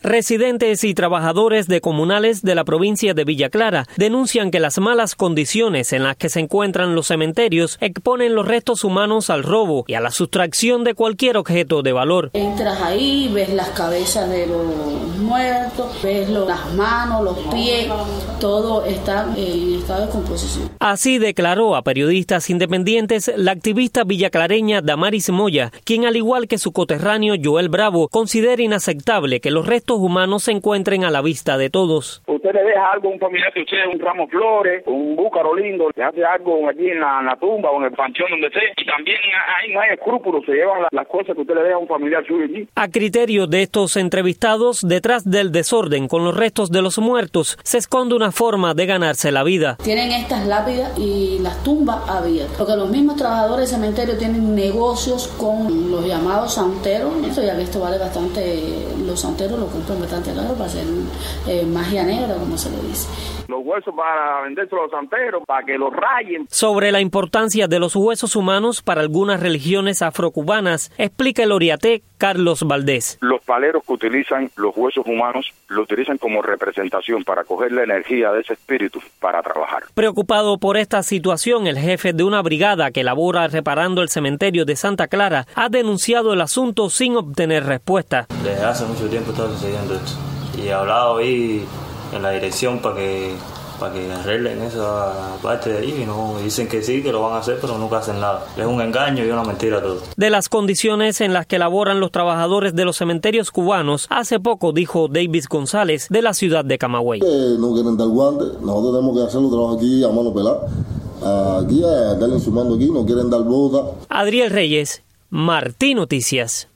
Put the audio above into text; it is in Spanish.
Residentes y trabajadores de comunales de la provincia de Villa Clara denuncian que las malas condiciones en las que se encuentran los cementerios exponen los restos humanos al robo y a la sustracción de cualquier objeto de valor. Entras ahí, ves las cabezas de los muertos, ves las manos, los pies, todo está en estado de descomposición. Así declaró a periodistas independientes la activista villaclareña Damaris Moya, quien al igual que su coterráneo Joel Bravo, considera inaceptable que los restos humanos se encuentren a la vista de todos. Usted le deja algo a un familiar de usted, un ramo de flores, un búcaro lindo, le hace algo allí en la tumba o en el panteón donde sea, y también ahí no hay escrúpulos, se llevan las cosas que usted le deja a un familiar suyo allí. A criterio de estos entrevistados, detrás del desorden con los restos de los muertos se esconde una forma de ganarse la vida. Tienen estas lápidas y las tumbas abiertas, porque los mismos trabajadores del cementerio tienen negocios con los llamados santeros, ya que esto vale bastante, los santeros lo compran bastante caro para hacer magia negra, como se le dice. Los huesos para venderse a los santeros, para que los rayen. Sobre la importancia de los huesos humanos para algunas religiones afrocubanas, explica el oriaté Carlos Valdés. Los paleros que utilizan los huesos humanos lo utilizan como representación para coger la energía de ese espíritu para trabajar. Preocupado por esta situación, el jefe de una brigada que labora reparando el cementerio de Santa Clara ha denunciado el asunto sin obtener respuesta. Desde hace mucho tiempo está sucediendo esto y he hablado ahí en la dirección para que arreglen esa parte de ahí y no dicen que sí, que lo van a hacer, pero nunca hacen nada. Es un engaño y una mentira todo. De las condiciones en las que laboran los trabajadores de los cementerios cubanos, hace poco dijo Davis González de la ciudad de Camagüey. No quieren dar guantes, nosotros tenemos que hacer los trabajos aquí a mano pelada. Aquí, a darle su mando aquí, no quieren dar botas. Adriel Reyes, Martí Noticias.